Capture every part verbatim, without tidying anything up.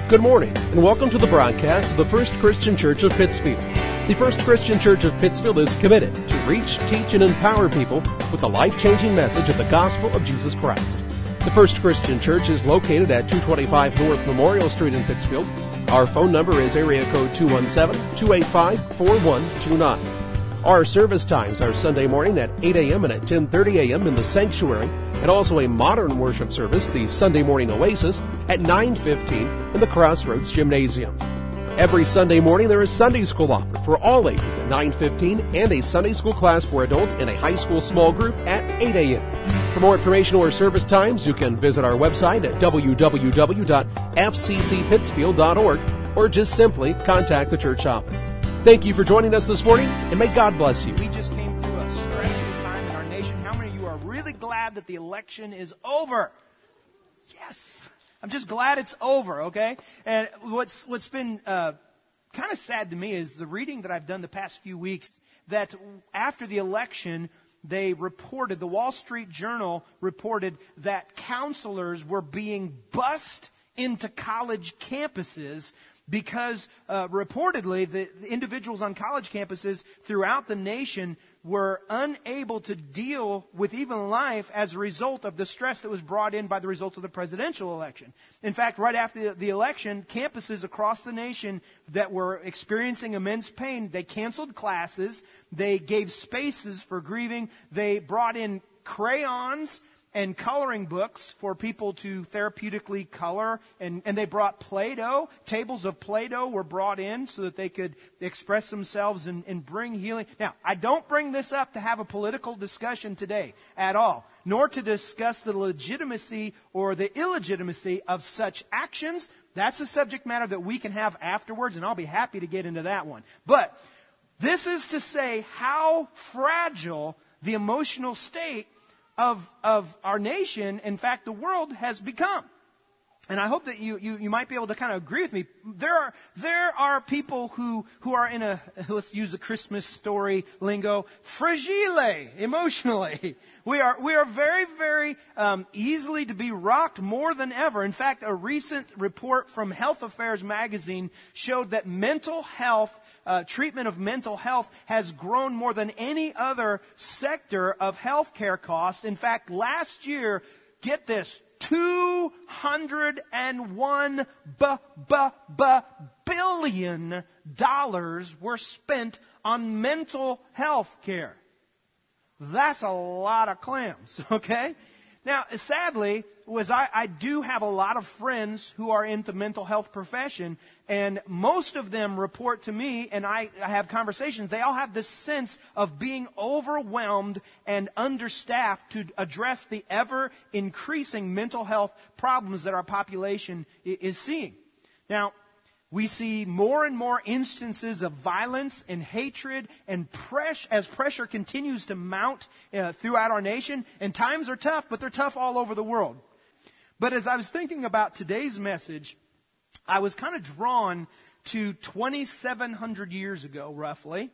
Good morning, and welcome to the broadcast of the First Christian Church of Pittsfield. The First Christian Church of Pittsfield is committed to reach, teach, and empower people with the life-changing message of the gospel of Jesus Christ. The First Christian Church is located at two twenty-five North Memorial Street in Pittsfield. Our phone number is area code two one seven, two eight five, four one two nine. Our service times are Sunday morning at eight a.m. and at ten thirty a.m. in the sanctuary, and also a modern worship service, the Sunday Morning Oasis, at nine fifteen in the Crossroads Gymnasium. Every Sunday morning there is Sunday school offered for all ages at nine fifteen and a Sunday school class for adults in a high school small group at eight a.m. For more information or service times, you can visit our website at w w w dot f c c pittsfield dot org or just simply contact the church office. Thank you for joining us this morning, and may God bless you. We just came through a stressful time in our nation. How many of you are really glad that the election is over? Yes. I'm just glad it's over, okay? And what's what's been uh, kind of sad to me is the reading that I've done the past few weeks, that after the election, they reported, the Wall Street Journal reported that counselors were being bussed into college campuses because uh, reportedly the, the individuals on college campuses throughout the nation were unable to deal with even life as a result of the stress that was brought in by the results of the presidential election. In fact, right after the, the election, campuses across the nation that were experiencing immense pain, they canceled classes, they gave spaces for grieving, they brought in crayons and coloring books for people to therapeutically color, and, and they brought Play-Doh. Tables of Play-Doh were brought in so that they could express themselves and, and bring healing. Now, I don't bring this up to have a political discussion today at all, nor to discuss the legitimacy or the illegitimacy of such actions. That's a subject matter that we can have afterwards, and I'll be happy to get into that one. But this is to say how fragile the emotional state Of, of our nation, in fact, the world has become. And I hope that you, you, you might be able to kind of agree with me. There are, there are people who, who are in a, let's use the Christmas story lingo, fragile emotionally. We are, we are very, very um, easily to be rocked more than ever. In fact, a recent report from Health Affairs magazine showed that mental health Uh, treatment of mental health has grown more than any other sector of healthcare cost. In fact, last year, get this, two hundred one b- b- b- billion dollars were spent on mental health care. That's a lot of clams, okay? Now, sadly, was I, I do have a lot of friends who are in the mental health profession, and most of them report to me, and I, I have conversations, they all have this sense of being overwhelmed and understaffed to address the ever-increasing mental health problems that our population is seeing. Now, we see more and more instances of violence and hatred and pressure as pressure continues to mount uh, throughout our nation. And times are tough, but they're tough all over the world. But as I was thinking about today's message, I was kind of drawn to twenty-seven hundred years ago, roughly,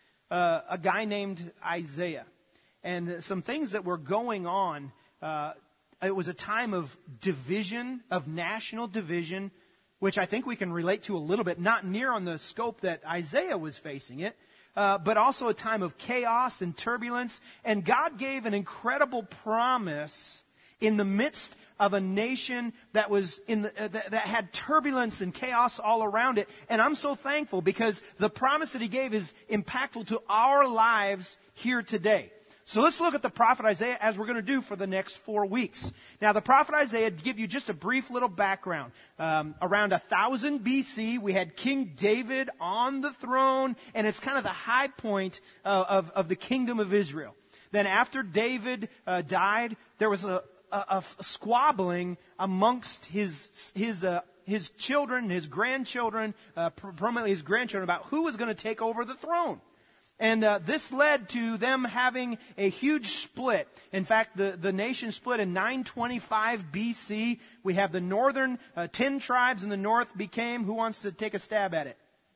uh, a guy named Isaiah. And some things that were going on. Uh, it was a time of division, of national division, which I think we can relate to a little bit, not near on the scope that Isaiah was facing it, uh, but also a time of chaos and turbulence. And God gave an incredible promise in the midst of a nation that was in the, uh, that, that had turbulence and chaos all around it. And I'm so thankful because the promise that He gave is impactful to our lives here today. So let's look at the prophet Isaiah as we're going to do for the next four weeks. Now, the prophet Isaiah, to give you just a brief little background, um, around one thousand B C, we had King David on the throne, and it's kind of the high point uh, of, of the kingdom of Israel. Then after David uh, died, there was a, a, a squabbling amongst his his uh, his children, his grandchildren, uh, primarily his grandchildren, about who was going to take over the throne. And uh, this led to them having a huge split. In fact, the, the nation split in nine twenty-five B C. We have the northern, uh, ten tribes in the north became, who wants to take a stab at it?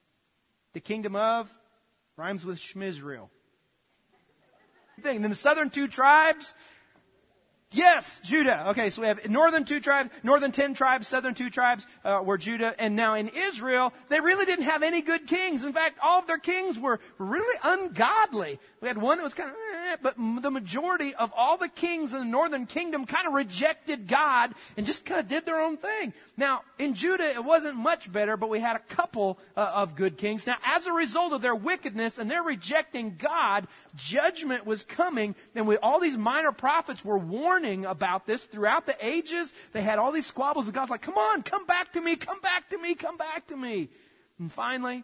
The kingdom of, rhymes with Shmizrael. And then the southern two tribes Yes, Judah. Okay, so we have northern two tribes, northern ten tribes, southern two tribes uh, were Judah. And now in Israel, they really didn't have any good kings. In fact, all of their kings were really ungodly. We had one that was kind of, eh, but the majority of all the kings in the northern kingdom kind of rejected God and just kind of did their own thing. Now, in Judah, it wasn't much better, but we had a couple uh, of good kings. Now, as a result of their wickedness and their rejecting God, judgment was coming, and we, all these minor prophets were warning about this throughout the ages. They had all these squabbles, and God's like, come on, come back to me, come back to me, come back to me. And finally,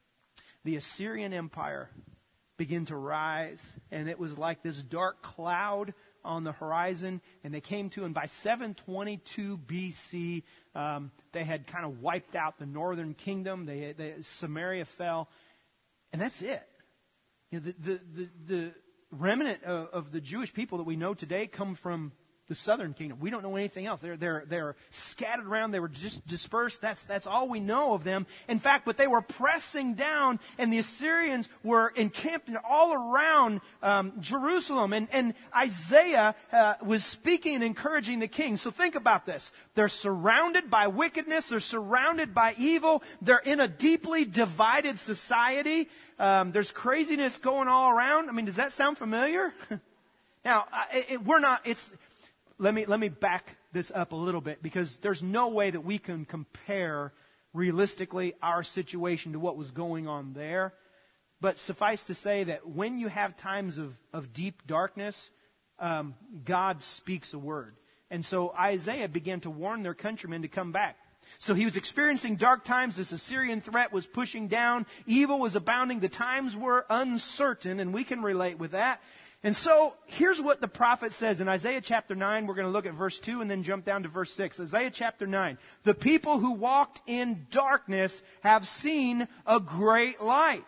the Assyrian Empire began to rise, and it was like this dark cloud on the horizon, and they came to, and by seven twenty-two B C, um, they had kind of wiped out the northern kingdom. They, they, Samaria fell, and that's it. You know, the, the, the, the remnant of, of the Jewish people that we know today come from the southern kingdom. We don't know anything else. They're, they're, they're scattered around. They were just dispersed. That's, that's all we know of them. In fact, but they were pressing down, and the Assyrians were encamped all around um, Jerusalem. And, and Isaiah uh, was speaking and encouraging the king. So think about this. They're surrounded by wickedness. They're surrounded by evil. They're in a deeply divided society. Um, there's craziness going all around. I mean, does that sound familiar? Now, it, it, we're not, it's, let me, let me back this up a little bit, because there's no way that we can compare realistically our situation to what was going on there. But suffice to say that when you have times of, of deep darkness, um, God speaks a word. And so Isaiah began to warn their countrymen to come back. So he was experiencing dark times. This Assyrian threat was pushing down. Evil was abounding. The times were uncertain, and we can relate with that. And so here's what the prophet says in Isaiah chapter nine. We're going to look at verse two and then jump down to verse six. Isaiah chapter nine. The people who walked in darkness have seen a great light.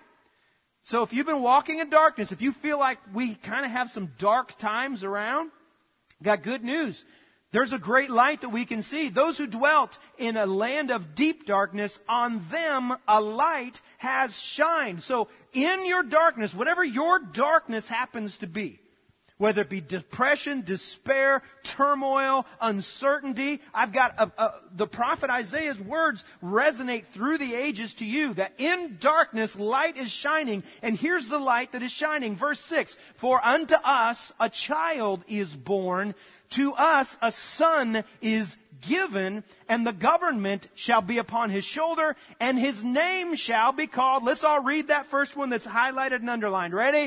So if you've been walking in darkness, if you feel like we kind of have some dark times around, got good news. There's a great light that we can see. Those who dwelt in a land of deep darkness, on them a light has shined. So in your darkness, whatever your darkness happens to be, whether it be depression, despair, turmoil, uncertainty, I've got a, a, the prophet Isaiah's words resonate through the ages to you, that in darkness light is shining. And here's the light that is shining. Verse six, for unto us a child is born, to us a son is given, and the government shall be upon his shoulder, and his name shall be called. Let's all read that first one that's highlighted and underlined. Ready?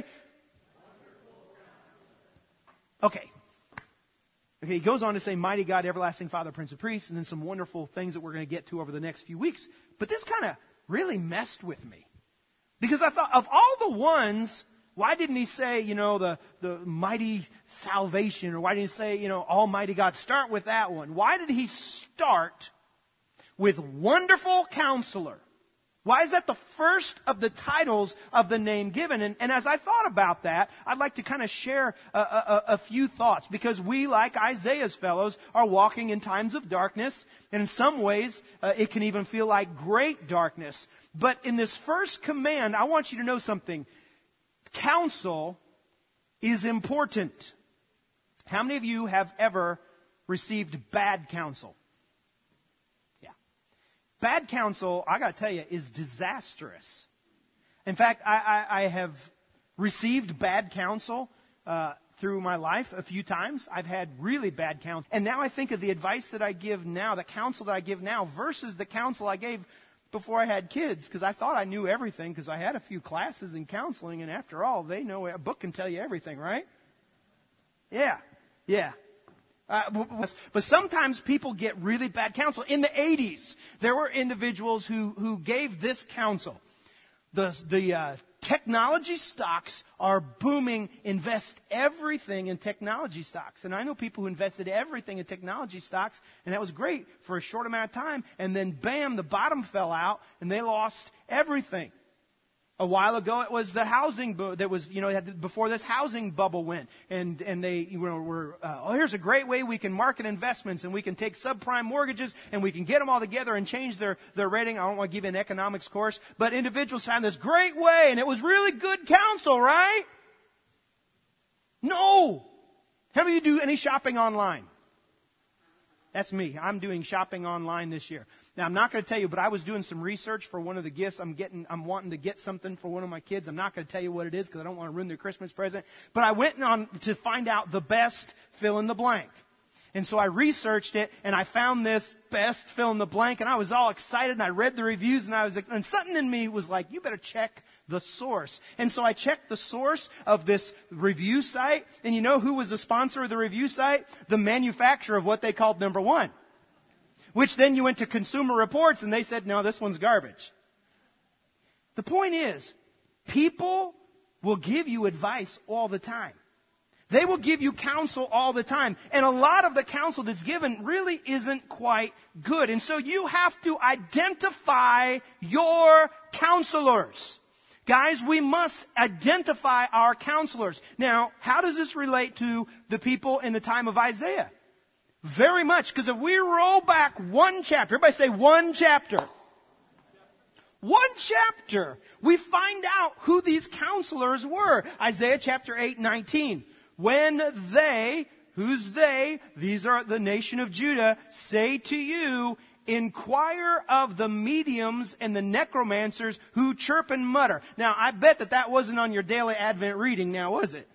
Okay. Okay, he goes on to say, Mighty God, Everlasting Father, Prince of Peace, and then some wonderful things that we're going to get to over the next few weeks. But this kind of really messed with me. Because I thought, of all the ones, why didn't he say, you know, the, the mighty salvation? Or why didn't he say, you know, Almighty God? Start with that one. Why did he start with Wonderful Counselor? Why is that the first of the titles of the name given? And, and as I thought about that, I'd like to kind of share a, a, a few thoughts. Because we, like Isaiah's fellows, are walking in times of darkness. And in some ways, uh, it can even feel like great darkness. But in this first command, I want you to know something. Counsel is important. How many of you have ever received bad counsel? Yeah. Bad counsel, I got to tell you, is disastrous. In fact, I, I, I have received bad counsel uh, through my life a few times. I've had really bad counsel. And now I think of the advice that I give now, the counsel that I give now, versus the counsel I gave before I had kids, because I thought I knew everything, because I had a few classes in counseling, and after all, they know a book can tell you everything, right? Yeah, yeah. Uh, but sometimes people get really bad counsel. In the eighties, there were individuals who, who gave this counsel. The, the uh, technology stocks are booming. Invest everything in technology stocks. And I know people who invested everything in technology stocks, and that was great for a short amount of time. And then, bam, the bottom fell out, and they lost everything. A while ago, it was the housing bu- that was, you know, had, before this housing bubble went. And, and they you know, were, uh, oh, here's a great way we can market investments, and we can take subprime mortgages, and we can get them all together and change their, their rating. I don't want to give you an economics course, but individuals found this great way, and it was really good counsel, right? No. How many of you do any shopping online? That's me. I'm doing shopping online this year. Now, I'm not going to tell you, but I was doing some research for one of the gifts. I'm getting, I'm wanting to get something for one of my kids. I'm not going to tell you what it is because I don't want to ruin their Christmas present. But I went on to find out the best fill in the blank. And so I researched it and I found this best fill in the blank and I was all excited and I read the reviews and I was like, and something in me was like, you better check the source. And so I checked the source of this review site. And you know who was the sponsor of the review site? The manufacturer of what they called number one. Which then you went to Consumer Reports and they said, no, this one's garbage. The point is, people will give you advice all the time. They will give you counsel all the time. And a lot of the counsel that's given really isn't quite good. And so you have to identify your counselors. Guys, we must identify our counselors. Now, how does this relate to the people in the time of Isaiah? Very much, because if we roll back one chapter, everybody say one chapter. One chapter, we find out who these counselors were. Isaiah chapter eight, nineteen. When they, who's they? These are the nation of Judah, say to you, inquire of the mediums and the necromancers who chirp and mutter. Now, I bet that that wasn't on your daily Advent reading now, was it?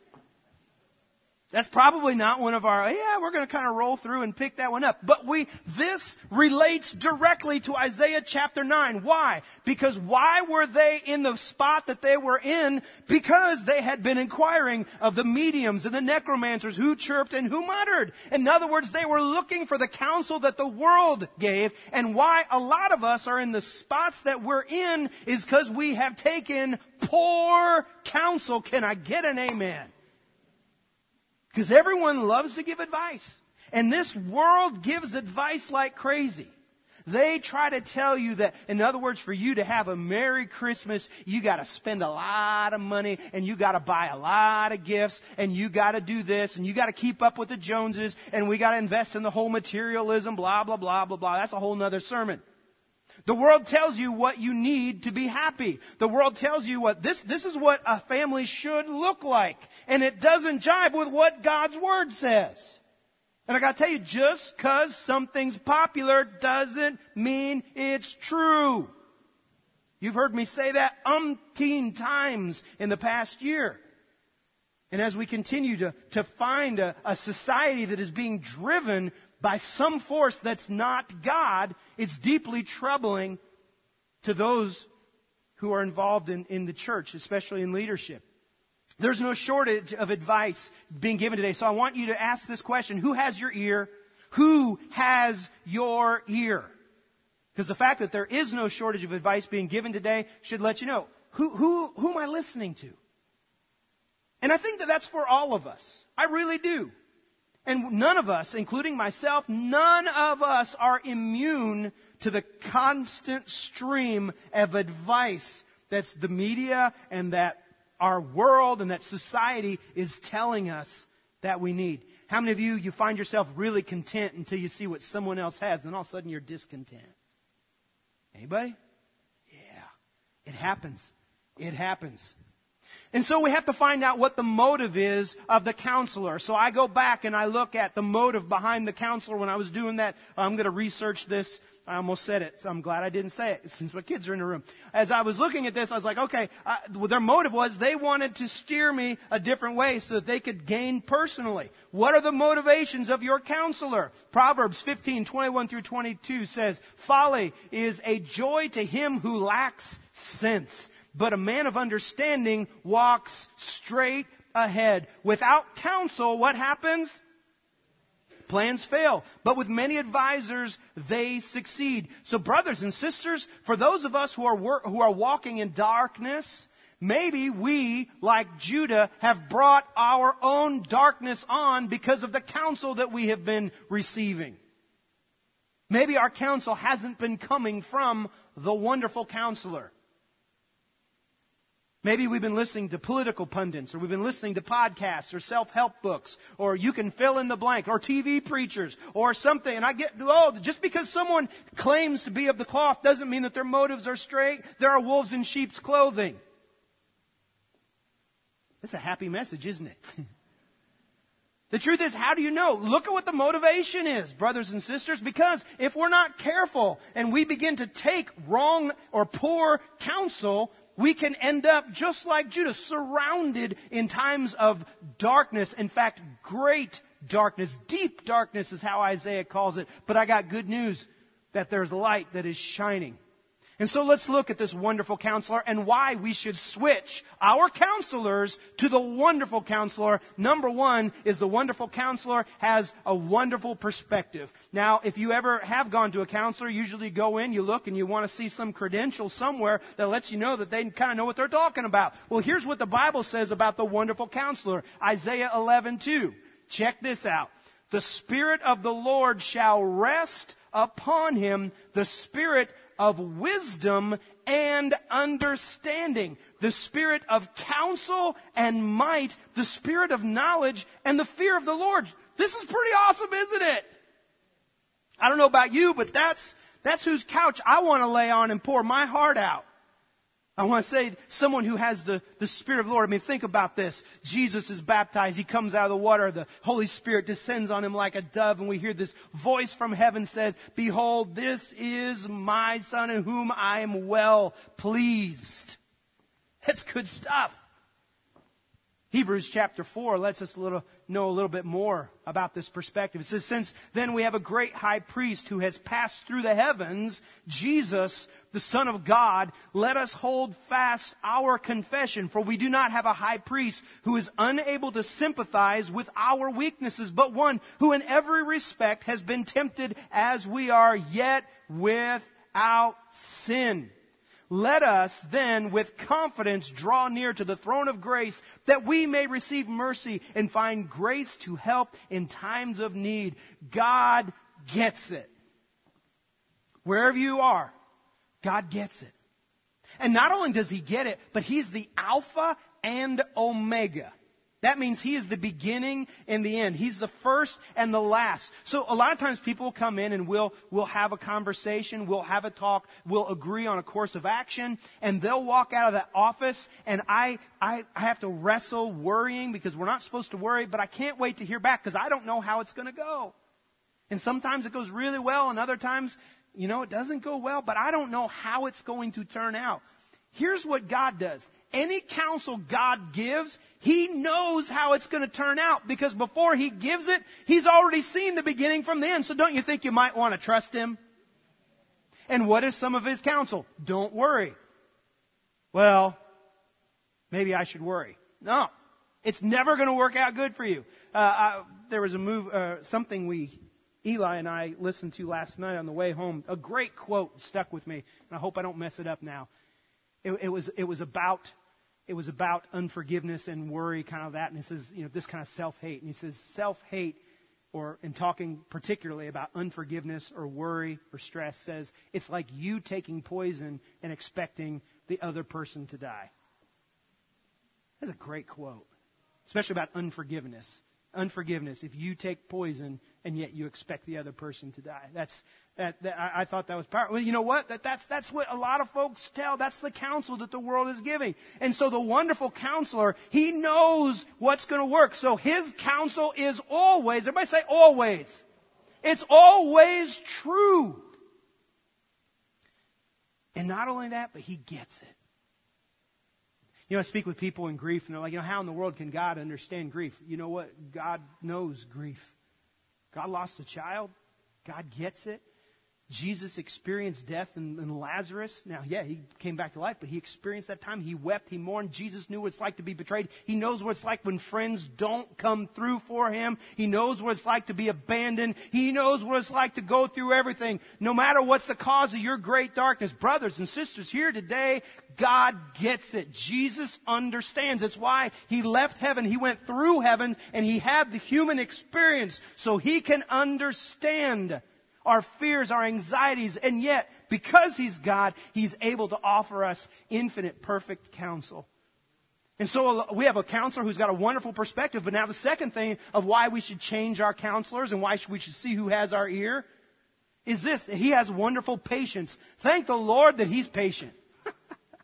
That's probably not one of our, yeah, we're going to kind of roll through and pick that one up. But we, this relates directly to Isaiah chapter nine. Why? Because why were they in the spot that they were in? Because they had been inquiring of the mediums and the necromancers who chirped and who muttered. In other words, they were looking for the counsel that the world gave. And why a lot of us are in the spots that we're in is because we have taken poor counsel. Can I get an amen? Because everyone loves to give advice. And this world gives advice like crazy. They try to tell you that, in other words, for you to have a Merry Christmas, you got to spend a lot of money and you got to buy a lot of gifts and you got to do this and you got to keep up with the Joneses and we got to invest in the whole materialism, blah, blah, blah, blah, blah. That's a whole nother sermon. The world tells you what you need to be happy. The world tells you what this, this is what a family should look like. And it doesn't jive with what God's Word says. And I got to tell you, just because something's popular doesn't mean it's true. You've heard me say that umpteen times in the past year. And as we continue to, to find a, a society that is being driven by some force that's not God, it's deeply troubling to those who are involved in, in the church, especially in leadership. There's no shortage of advice being given today. So I want you to ask this question. Who has your ear? Who has your ear? Because the fact that there is no shortage of advice being given today should let you know, who, who, who am I listening to? And I think that that's for all of us. I really do. And none of us, including myself, none of us are immune to the constant stream of advice that's the media and that our world and that society is telling us that we need. How many of you, you find yourself really content until you see what someone else has, and then all of a sudden you're discontent? Anybody? Yeah. It happens. It happens. And so we have to find out what the motive is of the counselor. So I go back and I look at the motive behind the counselor. When I was doing that, I'm going to research this. I almost said it, so I'm glad I didn't say it since my kids are in the room. As I was looking at this, I was like, okay, uh, their motive was they wanted to steer me a different way so that they could gain personally. What are the motivations of your counselor? Proverbs fifteen, twenty-one through twenty-two says, folly is a joy to him who lacks sense, but a man of understanding walks straight ahead. Without counsel, what happens? Plans fail, but with many advisors, they succeed. So brothers and sisters, for those of us who are wor- who are walking in darkness, maybe we, like Judah, have brought our own darkness on because of the counsel that we have been receiving. Maybe our counsel hasn't been coming from the wonderful counselor. Maybe we've been listening to political pundits, or we've been listening to podcasts, or self-help books, or you can fill in the blank, or T V preachers, or something. And I get, oh, just because someone claims to be of the cloth doesn't mean that their motives are straight. There are wolves in sheep's clothing. That's a happy message, isn't it? The truth is, how do you know? Look at what the motivation is, brothers and sisters, because if we're not careful and we begin to take wrong or poor counsel, we can end up just like Judah, surrounded in times of darkness. In fact, great darkness, deep darkness is how Isaiah calls it. But I got good news that there's light that is shining. And so let's look at this wonderful counselor and why we should switch our counselors to the wonderful counselor. Number one is the wonderful counselor has a wonderful perspective. Now, if you ever have gone to a counselor, usually you go in, you look, and you want to see some credential somewhere that lets you know that they kind of know what they're talking about. Well, here's what the Bible says about the wonderful counselor. Isaiah eleven two. Check this out. The Spirit of the Lord shall rest upon him, the Spirit of wisdom and understanding, the Spirit of counsel and might, the Spirit of knowledge and the fear of the Lord. This is pretty awesome, isn't it? I don't know about you, but that's that's whose couch I want to lay on and pour my heart out. I want to say someone who has the, the Spirit of the Lord. I mean, think about this. Jesus is baptized. He comes out of the water. The Holy Spirit descends on him like a dove. And we hear this voice from heaven says, "Behold, this is my Son in whom I am well pleased." That's good stuff. Hebrews chapter four lets us a little, know a little bit more about this perspective. It says, "Since then we have a great high priest who has passed through the heavens, Jesus, the Son of God, let us hold fast our confession. For we do not have a high priest who is unable to sympathize with our weaknesses, but one who in every respect has been tempted as we are, yet without sin. Let us then with confidence draw near to the throne of grace that we may receive mercy and find grace to help in times of need." God gets it. Wherever you are, God gets it. And not only does he get it, but he's the Alpha and Omega. That means he is the beginning and the end. He's the first and the last. So a lot of times people will come in and we'll, we'll have a conversation, we'll have a talk, we'll agree on a course of action, and they'll walk out of that office, and I, I, I have to wrestle worrying because we're not supposed to worry, but I can't wait to hear back because I don't know how it's going to go. And sometimes it goes really well, and other times, you know, it doesn't go well, but I don't know how it's going to turn out. Here's what God does. Any counsel God gives, he knows how it's going to turn out, because before he gives it, he's already seen the beginning from the end. So don't you think you might want to trust him? And what is some of his counsel? Don't worry. Well, maybe I should worry. No, it's never going to work out good for you. Uh, I, there was a move, uh, something we, Eli and I listened to last night on the way home. A great quote stuck with me, and I hope I don't mess it up now. It, it was it was about it was about unforgiveness and worry, kind of that. And it says, you know, this kind of self-hate. And he says self-hate, or in talking particularly about unforgiveness or worry or stress, says it's like you taking poison and expecting the other person to die. That's a great quote, especially about unforgiveness. Unforgiveness, if you take poison and yet you expect the other person to die. That's that, that I, I thought that was powerful. Well, you know what? That, that's that's what a lot of folks tell. That's the counsel that the world is giving. And so the wonderful counselor, he knows what's going to work. So his counsel is always, everybody say always. It's always true. And not only that, but he gets it. You know, I speak with people in grief, and they're like, you know, how in the world can God understand grief? You know what? God knows grief. God lost a child. God gets it. Jesus experienced death in, in Lazarus. Now, yeah, he came back to life, but he experienced that time. He wept. He mourned. Jesus knew what it's like to be betrayed. He knows what it's like when friends don't come through for him. He knows what it's like to be abandoned. He knows what it's like to go through everything. No matter what's the cause of your great darkness, brothers and sisters, here today, God gets it. Jesus understands. It's why he left heaven. He went through heaven, and he had the human experience so he can understand our fears, our anxieties, and yet, because he's God, he's able to offer us infinite, perfect counsel. And so we have a counselor who's got a wonderful perspective, but now the second thing of why we should change our counselors and why we should see who has our ear is this: he has wonderful patience. Thank the Lord that he's patient.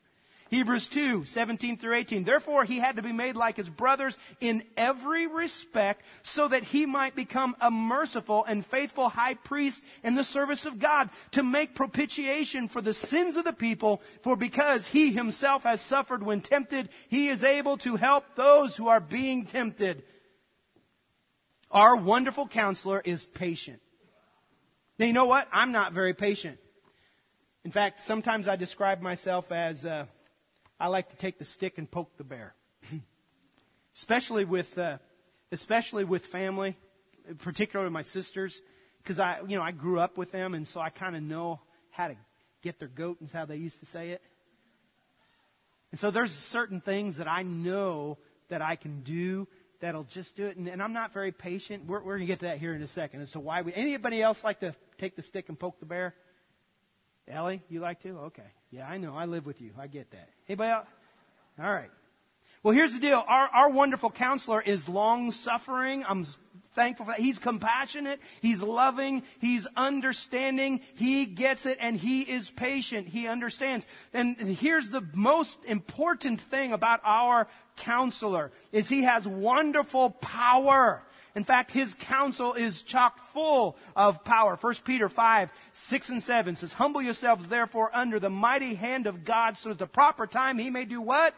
Hebrews two, seventeen through eighteen. Therefore, he had to be made like his brothers in every respect, so that he might become a merciful and faithful high priest in the service of God, to make propitiation for the sins of the people. For because he himself has suffered when tempted, he is able to help those who are being tempted. Our wonderful counselor is patient. Now, you know what? I'm not very patient. In fact, sometimes I describe myself as... Uh, I like to take the stick and poke the bear, especially with, uh, especially with family, particularly my sisters, because I, you know, I grew up with them, and so I kind of know how to get their goat, is how they used to say it. And so there's certain things that I know that I can do that'll just do it, and, and I'm not very patient. We're, we're going to get to that here in a second as to why we. Anybody else like to take the stick and poke the bear? Ellie, you like to? Okay. Yeah, I know. I live with you. I get that. Anybody else? All right. Well, here's the deal. Our, our wonderful counselor is long-suffering. I'm thankful for that. He's compassionate. He's loving. He's understanding. He gets it, and he is patient. He understands. And, and here's the most important thing about our counselor is he has wonderful power. In fact, his counsel is chock full of power. First Peter five, six and seven says, humble yourselves therefore under the mighty hand of God, so at the proper time he may do what?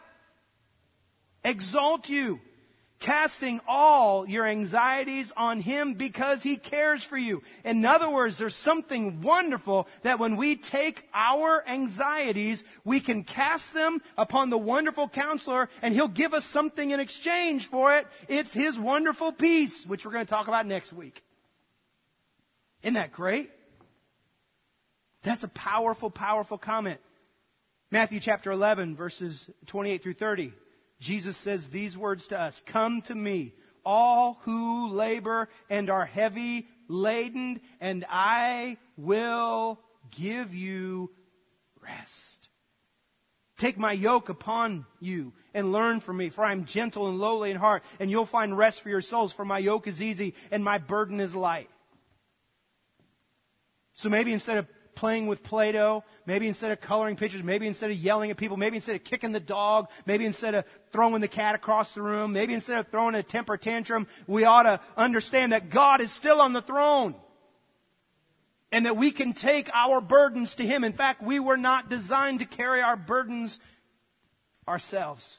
Exalt you, casting all your anxieties on him because he cares for you. In other words, there's something wonderful that when we take our anxieties, we can cast them upon the wonderful counselor, and he'll give us something in exchange for it. It's his wonderful peace, which we're going to talk about next week. Isn't that great? That's a powerful, powerful comment. Matthew chapter eleven, verses twenty-eight through thirty. Jesus says these words to us, come to me, all who labor and are heavy laden, and I will give you rest. Take my yoke upon you and learn from me, for I am gentle and lowly in heart, and you'll find rest for your souls, for my yoke is easy and my burden is light. So maybe instead of playing with Play-Doh, maybe instead of coloring pictures, maybe instead of yelling at people, maybe instead of kicking the dog, maybe instead of throwing the cat across the room, maybe instead of throwing a temper tantrum, we ought to understand that God is still on the throne. And that we can take our burdens to him. In fact, we were not designed to carry our burdens ourselves.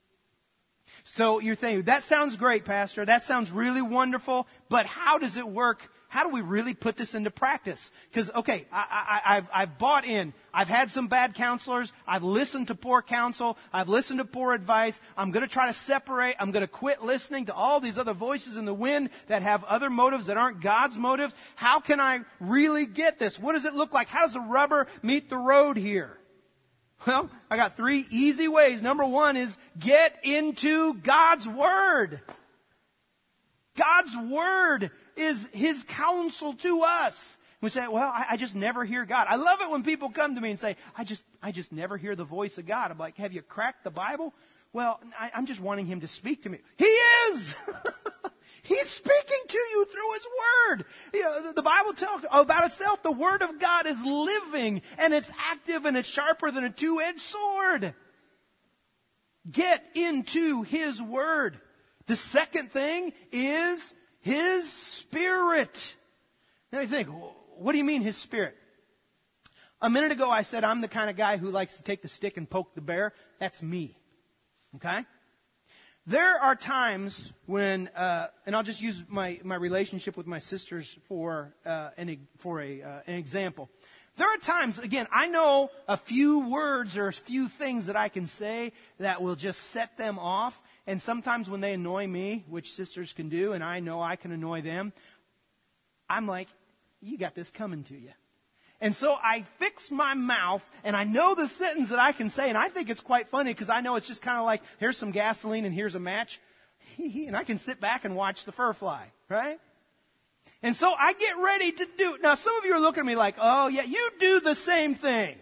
So you're thinking, that sounds great, Pastor. That sounds really wonderful. But how does it work? How do we really put this into practice? Because, okay, I, I, I've, I've bought in. I've had some bad counselors. I've listened to poor counsel. I've listened to poor advice. I'm going to try to separate. I'm going to quit listening to all these other voices in the wind that have other motives that aren't God's motives. How can I really get this? What does it look like? How does the rubber meet the road here? Well, I got three easy ways. Number one is get into God's Word. God's Word is his counsel to us. We say, well, I, I just never hear God. I love it when people come to me and say, I just I just never hear the voice of God. I'm like, have you cracked the Bible? Well, I, I'm just wanting him to speak to me. He is! He's speaking to you through his Word. You know, the, the Bible tells about itself. The Word of God is living, and it's active, and it's sharper than a two-edged sword. Get into his Word. The second thing is his Spirit. Now you think, what do you mean his Spirit? A minute ago I said I'm the kind of guy who likes to take the stick and poke the bear. That's me. Okay? There are times when, uh, and I'll just use my, my relationship with my sisters for uh, an for a uh, an example. There are times, again, I know a few words or a few things that I can say that will just set them off. And sometimes when they annoy me, which sisters can do, and I know I can annoy them, I'm like, you got this coming to you. And so I fix my mouth, and I know the sentence that I can say, and I think it's quite funny because I know it's just kind of like, here's some gasoline and here's a match. And I can sit back and watch the fur fly, right? And so I get ready to do it. Now, some of you are looking at me like, oh, yeah, you do the same thing.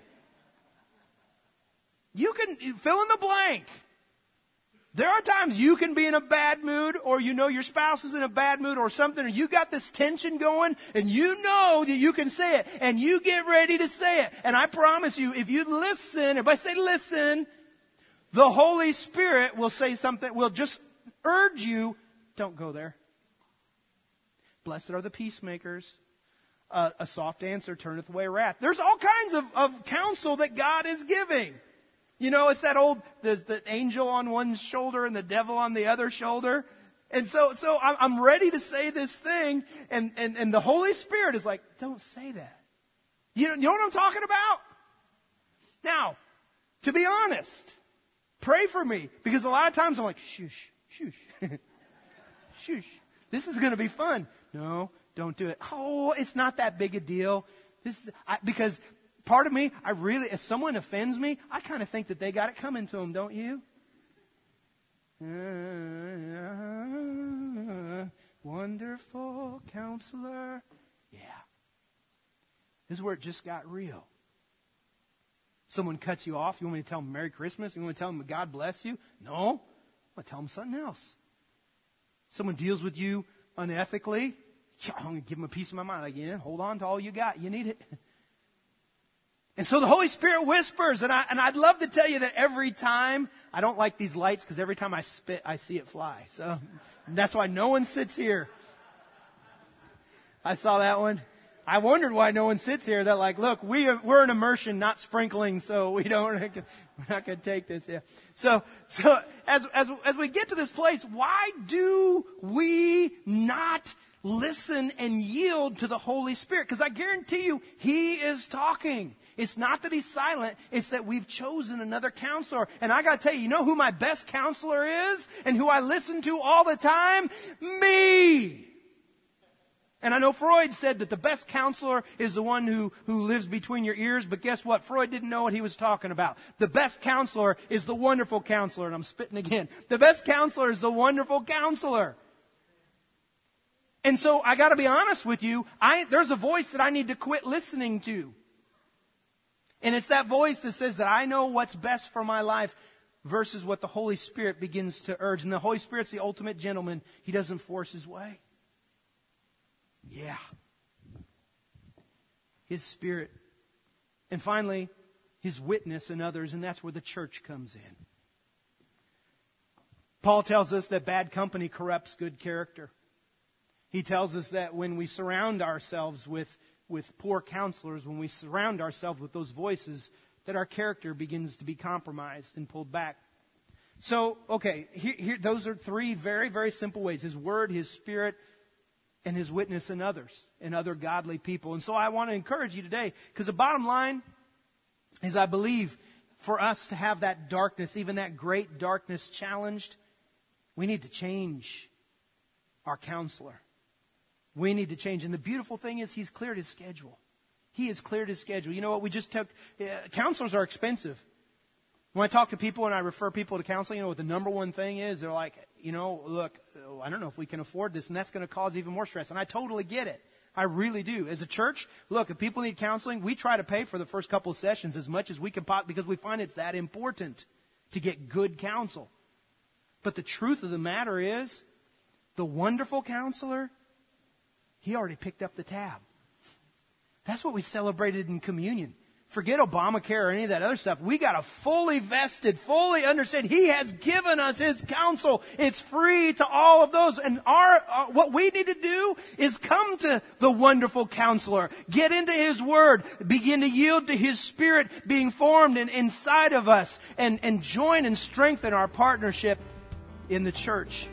You can fill in the blank. There are times you can be in a bad mood, or you know your spouse is in a bad mood or something, or you got this tension going, and you know that you can say it, and you get ready to say it. And I promise you, if you listen, everybody say listen, the Holy Spirit will say something, will just urge you, don't go there. Blessed are the peacemakers. Uh, a soft answer turneth away wrath. There's all kinds of, of counsel that God is giving. You know, it's that old, there's the angel on one shoulder and the devil on the other shoulder. And so, so I'm, I'm ready to say this thing, and, and, and the Holy Spirit is like, don't say that. You know, you know what I'm talking about? Now, to be honest, pray for me, because a lot of times I'm like, shush, shush, shush. This is going to be fun. No, don't do it. Oh, it's not that big a deal. This, I, because part of me, I really, if someone offends me, I kind of think that they got it coming to them, don't you? Uh, wonderful counselor. Yeah. This is where it just got real. Someone cuts you off. You want me to tell them Merry Christmas? You want me to tell them God bless you? No. I'm going to tell them something else. Someone deals with you unethically. I'm going to give them a piece of my mind. Like, yeah, hold on to all you got. You need it. And so the Holy Spirit whispers, and, I, and I'd love to tell you that every time, I don't like these lights because every time I spit, I see it fly. So that's why no one sits here. I saw that one. I wondered why no one sits here. They're like, look, we are, we're in immersion, not sprinkling, so we don't, we're not going to take this. Yeah. So, so as, as, as we get to this place, why do we not listen and yield to the Holy Spirit? Because I guarantee you, He is talking. It's not that He's silent. It's that we've chosen another counselor. And I got to tell you, you know who my best counselor is? And who I listen to all the time? Me! And I know Freud said that the best counselor is the one who, who lives between your ears. But guess what? Freud didn't know what he was talking about. The best counselor is the wonderful counselor. And I'm spitting again. The best counselor is the wonderful counselor. And so I got to be honest with you. I, there's a voice that I need to quit listening to. And it's that voice that says that I know what's best for my life versus what the Holy Spirit begins to urge. And the Holy Spirit's the ultimate gentleman. He doesn't force His way. Yeah. His Spirit. And finally, His witness in others. And that's where the church comes in. Paul tells us that bad company corrupts good character. He tells us that when we surround ourselves with with poor counselors, when we surround ourselves with those voices, that our character begins to be compromised and pulled back. So, okay, here, here, those are three very, very simple ways. His Word, His Spirit, and His witness in others, and other godly people. And so I want to encourage you today, because the bottom line is, I believe, for us to have that darkness, even that great darkness challenged, we need to change our counselor. We need to change. And the beautiful thing is He's cleared His schedule. He has cleared His schedule. You know what? We just took, uh, counselors are expensive. When I talk to people and I refer people to counseling, you know what the number one thing is? They're like, you know, look, I don't know if we can afford this, and that's going to cause even more stress. And I totally get it. I really do. As a church, look, if people need counseling, we try to pay for the first couple of sessions as much as we can pop, because we find it's that important to get good counsel. But the truth of the matter is, the wonderful counselor, He already picked up the tab. That's what we celebrated in communion. Forget Obamacare or any of that other stuff. We got a fully vested, fully understand. He has given us His counsel. It's free to all of those. And our, uh, what we need to do is come to the wonderful counselor. Get into His Word. Begin to yield to His Spirit being formed in, inside of us. And, and join and strengthen our partnership in the church.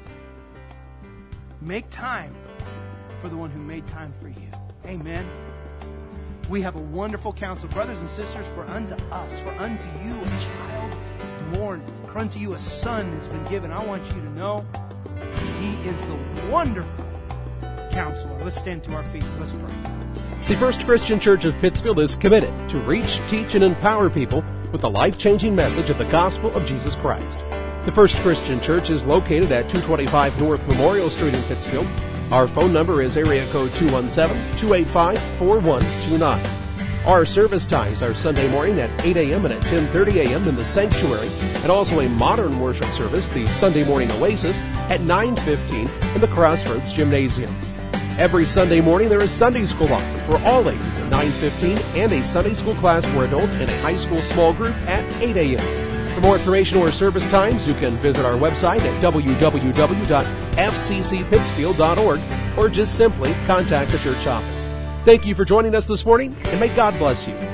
Make time for the one who made time for you. Amen. We have a wonderful counsel. Brothers and sisters, for unto us, for unto you a child is born, for unto you a son has been given. I want you to know He is the wonderful counselor. Let's stand to our feet. Let's pray. The First Christian Church of Pittsfield is committed to reach, teach, and empower people with the life-changing message of the gospel of Jesus Christ. The First Christian Church is located at two twenty-five North Memorial Street in Pittsfield. Our phone number is area code two one seven, two eight five, four one two nine. Our service times are Sunday morning at eight a.m. and at ten thirty a.m. in the sanctuary, and also a modern worship service, the Sunday Morning Oasis, at nine fifteen in the Crossroads Gymnasium. Every Sunday morning there is Sunday school offered for all ages at nine fifteen, and a Sunday school class for adults in a high school small group at eight a.m. For more information or service times, you can visit our website at w w w dot f c c pittsfield dot org or just simply contact the church office. Thank you for joining us this morning, and may God bless you.